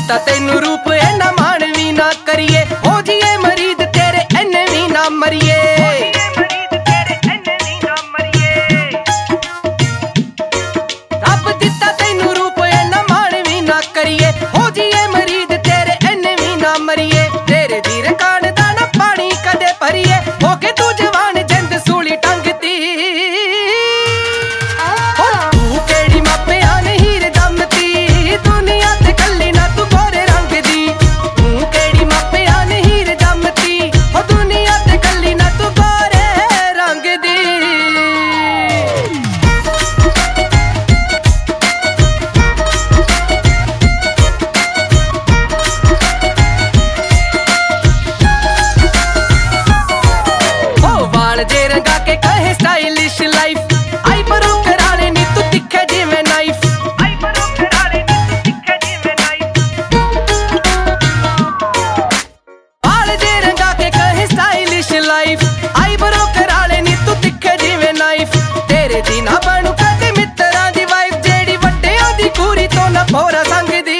दिता तेनू रूप एना मान भी ना करिए, हो जिए मरीद तेरे एने भी ना मरिए। रब दिता तेनू रूप एना मान भी ना करिए, हो जिए मरीद तेरे एने भी ना मरिए। तेरे दी रकान दा ना पानी कदे भरिए, हो के तू जवान जिंद सूली टंगती। तू केड़ी मापिया ने हीर जमती, दुनिया ते कल्ली ना तू गोरे रंग दी। तू केड़ी मापिया ने हीर जमती, हो दुनिया ते कल्ली ना तू गोरे रंग दी। जे रंगा के कहे स्टाइलिश लाइफ, आई बरो कराने नी तू दिखे जिवें नाइफ। बाल जे रंगा के कहे स्टाइलिश लाइफ, आई बरो कराने नी तू दिखे जिवें नाइफ। तेरे दी ना बनू कदे मित्तरां दी वाइफ, जेड़ी वड्डियां दी कूरी तो ना भोरा संगदी।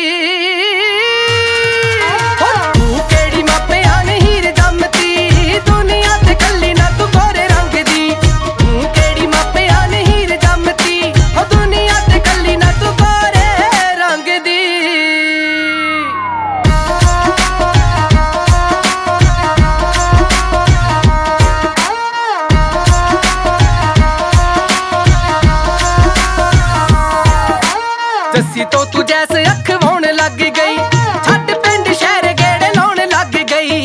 तू केड़ी मापिया ने हीर जमती, दुनिया ते कल्ली ना तू गोरे रंग दी। तू केड़ी मापिया ने हीर जमती, हो दुनिया ते कल्ली ना तू गोरे रंग दी। जस्सी तो तू जैसे अख वाउण लग गई, छड्ड पिंड शहर गेड़े लाउण लग गई।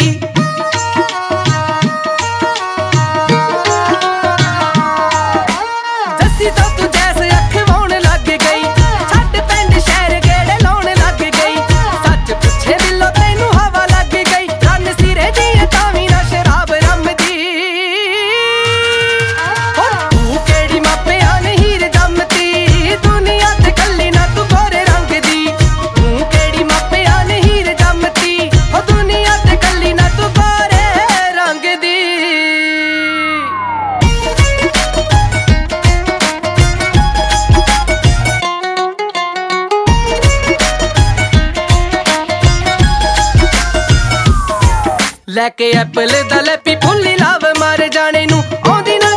जस्सी तो तू जैसे अख वाउण लग गई, छड्ड पिंड शहर गेड़े लाउण लग गई। सच पुछे दिलों तैनू हवा लग गई, रन सिरे दी तावी ना शराब रमदी। तू केड़ी मापिया ने हीर जमती, दुनिया ते कल्ली ना तू गोरे रंग दी। तू केड़ी मापिया ने हीर जमती, हो दुनिया ते कल्ली ना तू गोरे रंग दी। लैके एप्पल दा लैपी फुल्ली लाव मार जाने नू, आउंदी ना